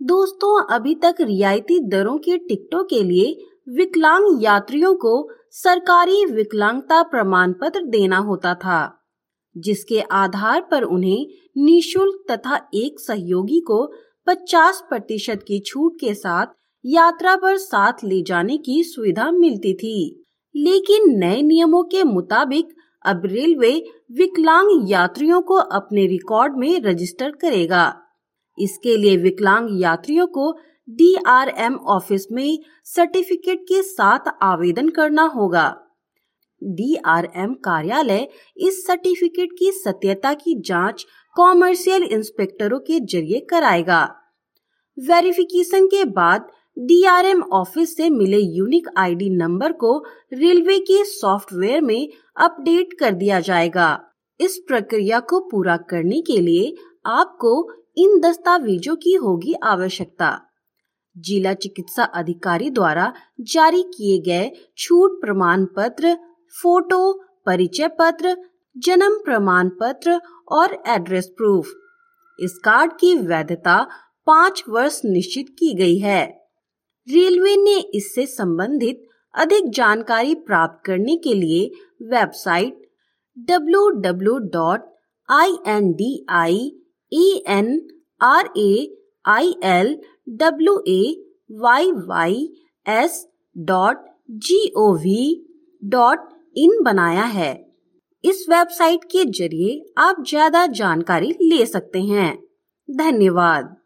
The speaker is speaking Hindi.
दोस्तों, अभी तक रियायती दरों के टिकटों के लिए विकलांग यात्रियों को सरकारी विकलांगता प्रमाण पत्र देना होता था, जिसके आधार पर उन्हें निःशुल्क तथा एक सहयोगी को 50% की छूट के साथ यात्रा पर साथ ले जाने की सुविधा मिलती थी। लेकिन नए नियमों के मुताबिक अब रेलवे विकलांग यात्रियों को अपने रिकॉर्ड में रजिस्टर करेगा। इसके लिए विकलांग यात्रियों को DRM ऑफिस में सर्टिफिकेट के साथ आवेदन करना होगा। DRM कार्यालय इस सर्टिफिकेट की सत्यता की जांच कॉमर्शियल इंस्पेक्टरों के जरिए कराएगा। वेरिफिकेशन के बाद DRM ऑफिस से मिले यूनिक ID नंबर को रेलवे के सॉफ्टवेयर में अपडेट कर दिया जाएगा। इस प्रक्रिया को पूरा करने के लिए आपको इन दस्तावेजों की होगी आवश्यकता। जिला चिकित्सा अधिकारी द्वारा जारी किए गए छूट प्रमाण पत्र, फोटो, परिचय पत्र, जन्म प्रमाण पत्र और एड्रेस प्रूफ। इस कार्ड की वैधता 5 वर्ष निश्चित की गई है। रेलवे ने इससे संबंधित अधिक जानकारी प्राप्त करने के लिए वेबसाइट www.india.railways.gov.in बनाया है। इस वेबसाइट के जरिए आप ज्यादा जानकारी ले सकते हैं। धन्यवाद।